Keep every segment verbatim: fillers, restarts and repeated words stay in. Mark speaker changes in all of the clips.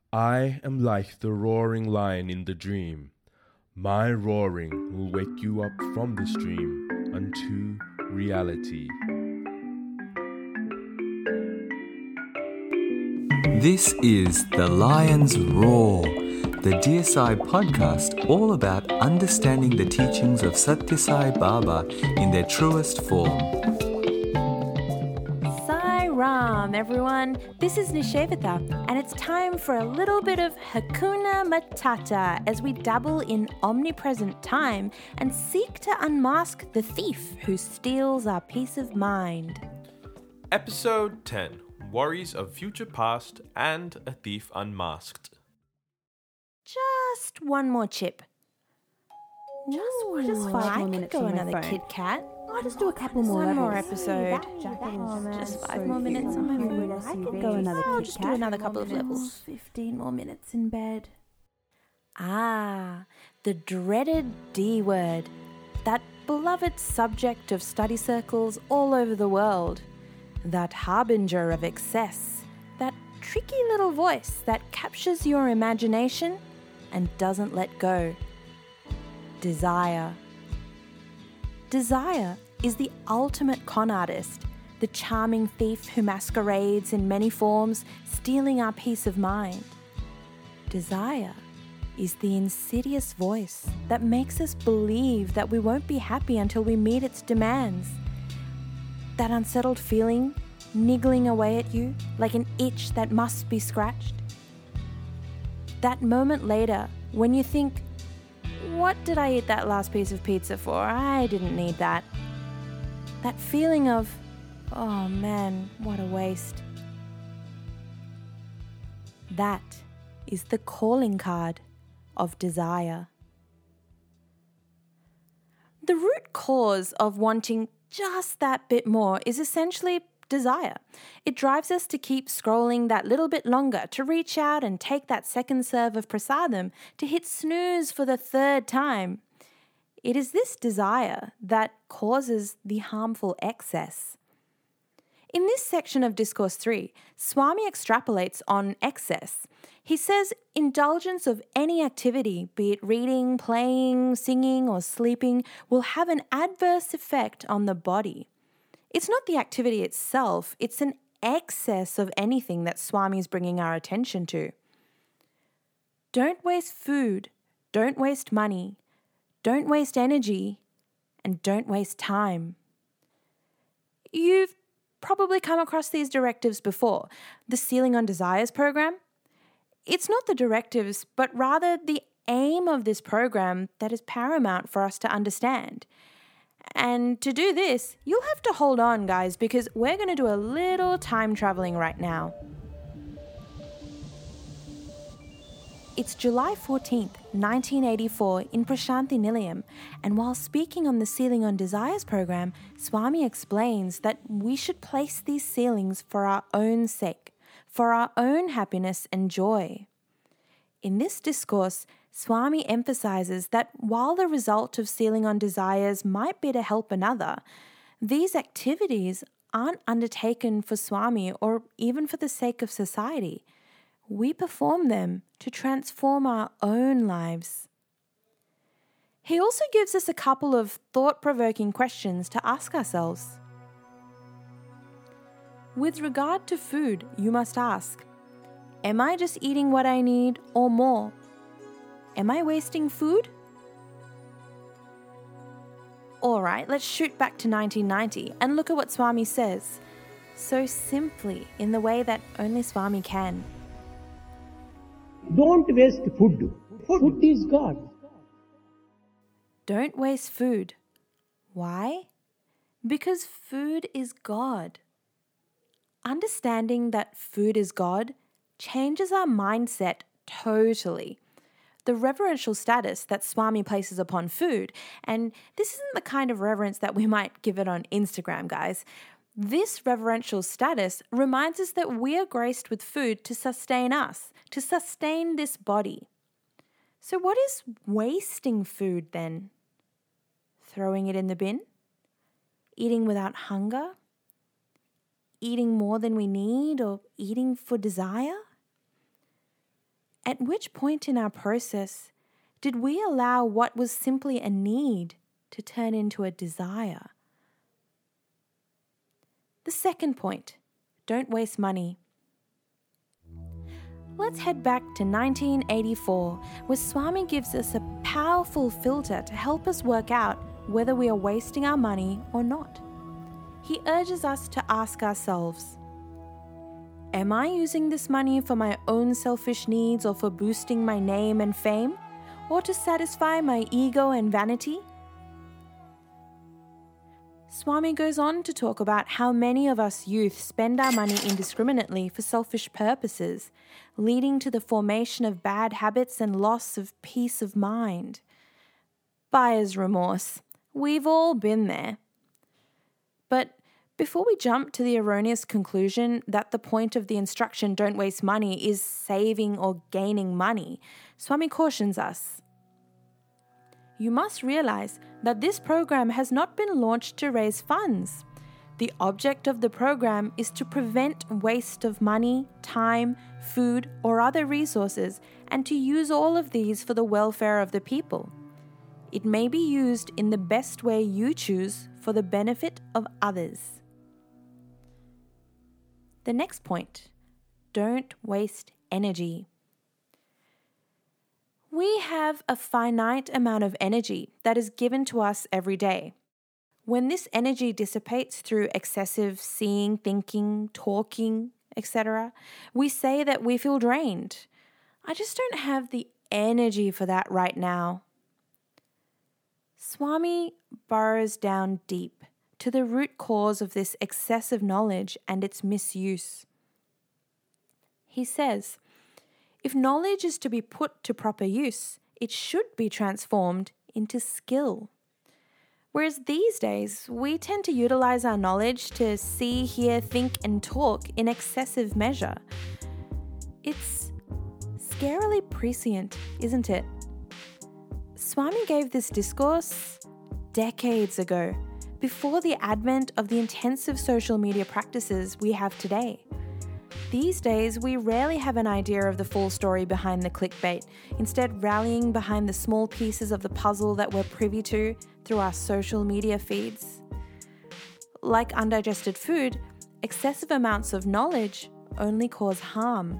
Speaker 1: I am like the roaring lion in the dream. My roaring will wake you up from this dream unto reality.
Speaker 2: This is The Lion's Roar, the D S I podcast all about understanding the teachings of Sathya Sai Baba in their truest form.
Speaker 3: Sai Ram, everyone. This is Nishevita, and it's time for a little bit of Hakuna Matata as we dabble in omnipresent time and seek to unmask the thief who steals our peace of mind.
Speaker 4: Episode ten. Worries of Future Past and A Thief Unmasked.
Speaker 3: Just one more chip.
Speaker 5: Just,
Speaker 3: Ooh,
Speaker 5: just five
Speaker 3: I
Speaker 5: more
Speaker 3: could
Speaker 5: minutes
Speaker 3: go
Speaker 5: on my
Speaker 3: another
Speaker 5: phone.
Speaker 3: Kit Kat.
Speaker 5: I'll just do a couple more
Speaker 3: One more
Speaker 5: levels.
Speaker 3: episode.
Speaker 5: That jacket is
Speaker 3: Oh, man,
Speaker 5: just
Speaker 3: five
Speaker 5: so
Speaker 3: more
Speaker 5: cute.
Speaker 3: minutes on my phone.
Speaker 5: I could go another
Speaker 3: I'll
Speaker 5: Kit
Speaker 3: just do
Speaker 5: Kat.
Speaker 3: another couple of levels.
Speaker 5: Fifteen more minutes in bed.
Speaker 3: Ah, the dreaded D word. That beloved subject of study circles all over the world. That harbinger of excess. That tricky little voice that captures your imagination and doesn't let go. Desire. Desire is the ultimate con artist, the charming thief who masquerades in many forms, stealing our peace of mind. Desire is the insidious voice that makes us believe that we won't be happy until we meet its demands. That unsettled feeling niggling away at you like an itch that must be scratched. That moment later when you think, what did I eat that last piece of pizza for? I didn't need that. That feeling of, oh man, what a waste. That is the calling card of desire. The root cause of wanting just that bit more is essentially desire. It drives us to keep scrolling that little bit longer, to reach out and take that second serve of prasadam, to hit snooze for the third time. It is this desire that causes the harmful excess. In this section of Discourse three, Swami extrapolates on excess. He says indulgence of any activity, be it reading, playing, singing, or sleeping, will have an adverse effect on the body. It's not the activity itself, it's an excess of anything that Swami is bringing our attention to. Don't waste food, don't waste money, don't waste energy, and don't waste time. You've probably come across these directives before. The Sealing on Desires program? It's not the directives, but rather the aim of this program that is paramount for us to understand. And to do this, you'll have to hold on, guys, because we're going to do a little time traveling right now. It's July fourteenth, nineteen eighty-four in Prashanthi Nilayam, and while speaking on the Sealing on Desires program, Swami explains that we should place these sealings for our own sake, for our own happiness and joy. In this discourse, Swami emphasizes that while the result of sealing on desires might be to help another, these activities aren't undertaken for Swami or even for the sake of society. We perform them to transform our own lives. He also gives us a couple of thought-provoking questions to ask ourselves. With regard to food, you must ask, am I just eating what I need or more? Am I wasting food? All right, let's shoot back to nineteen ninety and look at what Swami says, so simply in the way that only Swami can.
Speaker 6: Don't waste food. Food is God.
Speaker 3: Don't waste food. Why? Because food is God. Understanding that food is God changes our mindset totally. The reverential status that Swami places upon food, and this isn't the kind of reverence that we might give it on Instagram, guys. This reverential status reminds us that we are graced with food to sustain us, to sustain this body. So what is wasting food then? Throwing it in the bin? Eating without hunger? Eating more than we need or eating for desire? At which point in our process did we allow what was simply a need to turn into a desire? The second point, don't waste money. Let's head back to nineteen eighty-four, where Swami gives us a powerful filter to help us work out whether we are wasting our money or not. He urges us to ask ourselves, am I using this money for my own selfish needs or for boosting my name and fame, or to satisfy my ego and vanity? Swami goes on to talk about how many of us youth spend our money indiscriminately for selfish purposes, leading to the formation of bad habits and loss of peace of mind. Buyer's remorse. We've all been there. But before we jump to the erroneous conclusion that the point of the instruction "don't waste money" is saving or gaining money, Swami cautions us. You must realize that this program has not been launched to raise funds. The object of the program is to prevent waste of money, time, food, or other resources, and to use all of these for the welfare of the people. It may be used in the best way you choose for the benefit of others. The next point, don't waste energy. We have a finite amount of energy that is given to us every day. When this energy dissipates through excessive seeing, thinking, talking, et cetera, we say that we feel drained. I just don't have the energy for that right now. Swami burrows down deep to the root cause of this excessive knowledge and its misuse. He says, if knowledge is to be put to proper use, it should be transformed into skill. Whereas these days, we tend to utilize our knowledge to see, hear, think, and talk in excessive measure. It's scarily prescient, isn't it? Swami gave this discourse decades ago, before the advent of the intensive social media practices we have today. These days, we rarely have an idea of the full story behind the clickbait, instead rallying behind the small pieces of the puzzle that we're privy to through our social media feeds. Like undigested food, excessive amounts of knowledge only cause harm.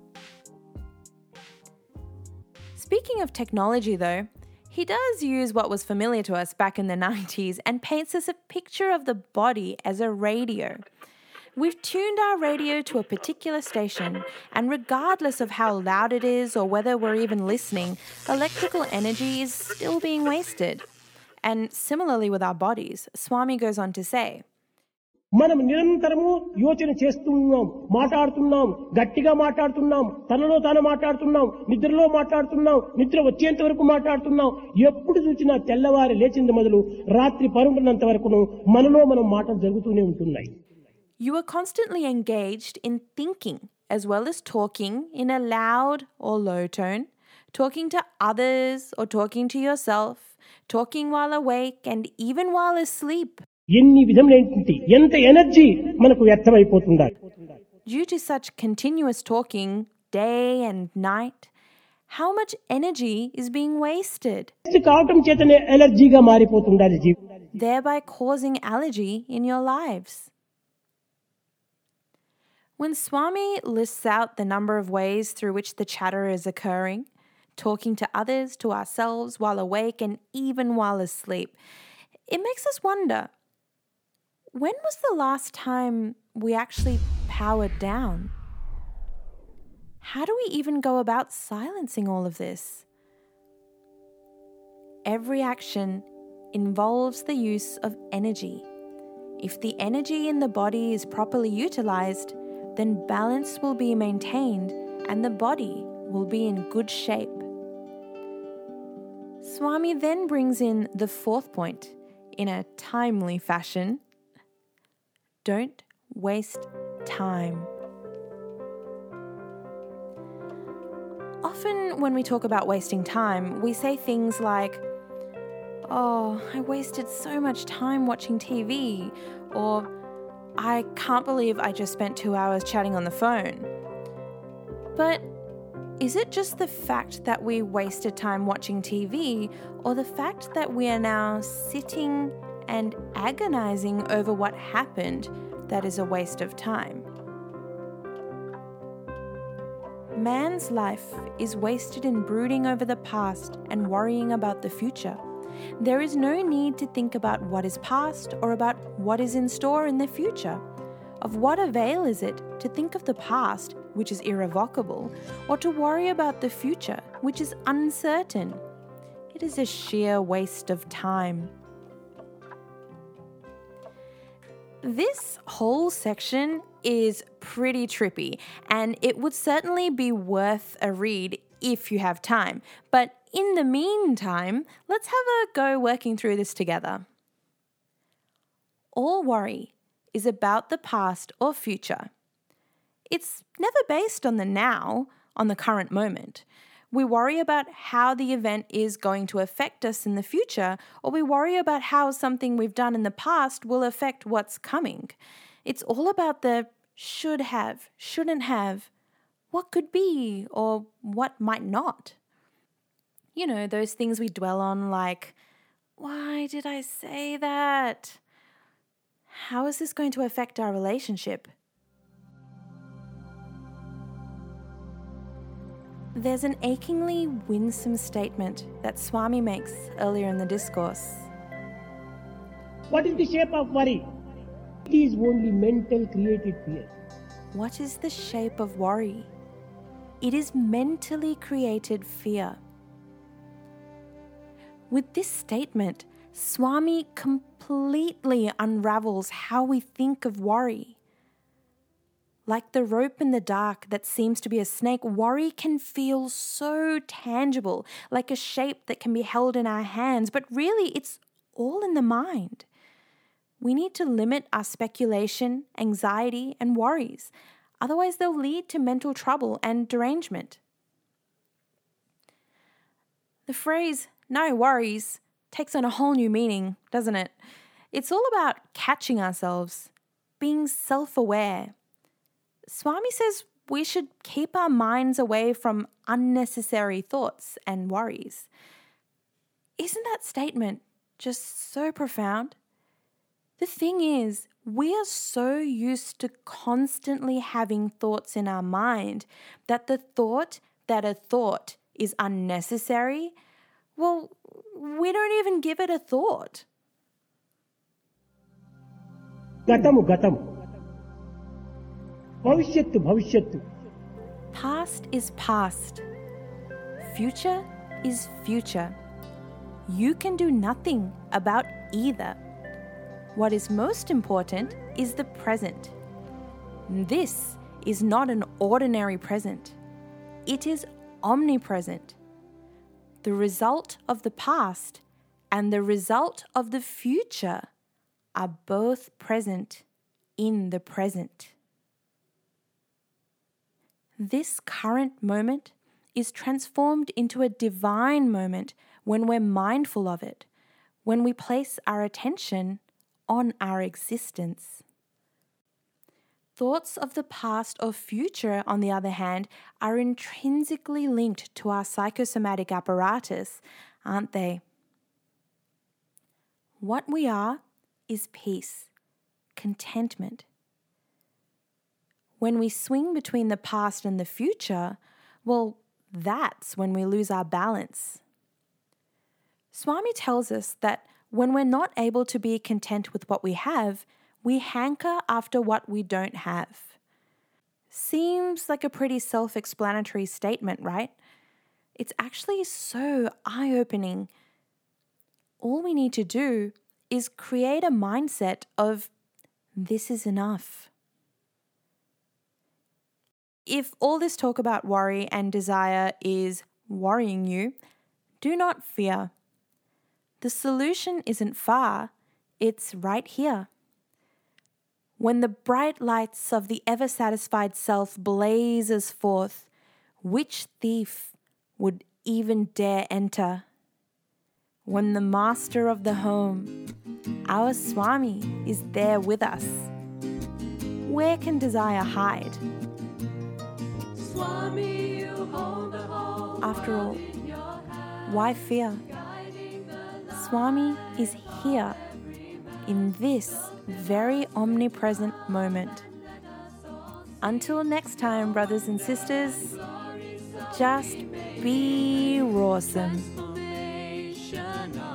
Speaker 3: Speaking of technology though, he does use what was familiar to us back in the nineties and paints us a picture of the body as a radio. We've tuned our radio to a particular station, and regardless of how loud it is or whether we're even listening, electrical energy is still being wasted. And similarly with our bodies, Swami goes on to say,
Speaker 6: మనం నిరంతరము యోచన చేస్తున్నాం, మాట్లాడుతున్నాం, గట్టిగా మాట్లాడుతున్నాం, తనలో తాను మాట్లాడుతున్నాం, నిద్రలో మాట్లాడుతున్నాం, నిద్ర వచ్చేంత వరకు మాట్లాడుతున్నాం. ఎప్పుడు చూసినా తెల్లవారి లేచింది మొదలు రాత్రి పరుండున్నంత వరకును మనలో మనం మాటలు జరుగుతూనే ఉంటున్నాయి.
Speaker 3: You are constantly engaged in thinking as well as talking in a loud or low tone, talking to others or talking to yourself, talking while awake and even while asleep.
Speaker 6: ఎన్ని విధములైనటువంటి ఎంత ఎనర్జీ మనకు వ్యర్థమైపోతుందా.
Speaker 3: Due to such continuous talking day and night, how much energy is being wasted,
Speaker 6: కావటం చేతనే ఎలర్జీగా మారిపోతుండాలి జీవితం,
Speaker 3: thereby causing allergy in your lives. When Swami lists out the number of ways through which the chatter is occurring, talking to others, to ourselves, while awake and even while asleep, it makes us wonder, when was the last time we actually powered down? How do we even go about silencing all of this? Every action involves the use of energy. If the energy in the body is properly utilized, then balance will be maintained and the body will be in good shape. Swami then brings in the fourth point in a timely fashion. Don't waste time. Often when we talk about wasting time, we say things like, oh, I wasted so much time watching T V, or I can't believe I just spent two hours chatting on the phone. But Is it just the fact that we wasted time watching T V, or the fact that we are now sitting and agonizing over what happened that is a waste of time? Man's life is wasted in brooding over the past and worrying about the future. There is no need to think about what is past or about what is in store in the future. Of what avail is it to think of the past, which is irrevocable, or to worry about the future, which is uncertain? It is a sheer waste of time. This whole section is pretty trippy, and it would certainly be worth a read if you have time. But in the meantime, let's have a go working through this together. All worry is about the past or future. It's never based on the now, on the current moment. We worry about how the event is going to affect us in the future, or we worry about how something we've done in the past will affect what's coming. It's all about the should have, shouldn't have, what could be, or what might not. You know, those things we dwell on like, why did I say that? How is this going to affect our relationship? There's an achingly winsome statement that Swami makes earlier in the discourse.
Speaker 6: What is the shape of worry? It is only mental created fear.
Speaker 3: What is the shape of worry? It is mentally created fear. With this statement, Swami completely unravels how we think of worry. Like the rope in the dark that seems to be a snake, worry can feel so tangible, like a shape that can be held in our hands, but really it's all in the mind. We need to limit our speculation, anxiety, and worries. Otherwise, they'll lead to mental trouble and derangement. The phrase, no worries, takes on a whole new meaning, doesn't it? It's all about catching ourselves, being self-aware. Swami says we should keep our minds away from unnecessary thoughts and worries. Isn't that statement just so profound? The thing is, we are so used to constantly having thoughts in our mind that the thought that a thought is unnecessary, well, we don't even give it a thought.
Speaker 6: Gatamu gatamu. Bhavishyattu bhavishyattu.
Speaker 3: Past is past. Future is future. You can do nothing about either. What is most important is the present. This is not an ordinary present. It is omnipresent. The result of the past and the result of the future are both present in the present. This current moment is transformed into a divine moment when we're mindful of it, when we place our attention on our existence. Thoughts of the past or future, on the other hand, are intrinsically linked to our psychosomatic apparatus, aren't they? What we are is peace, contentment. When we swing between the past and the future, well, that's when we lose our balance. Swami tells us that when we're not able to be content with what we have, we hanker after what we don't have. Seems like a pretty self-explanatory statement, right? It's actually so eye-opening. All we need to do is create a mindset of, this is enough. If all this talk about worry and desire is worrying you, do not fear. The solution isn't far, it's right here. When the bright lights of the ever-satisfied self blazes forth, which thief would even dare enter? When the master of the home, our Swami, is there with us, where can desire hide? After all, why fear? Swami is here in this very omnipresent moment. Until next time, brothers and sisters, just be awesome.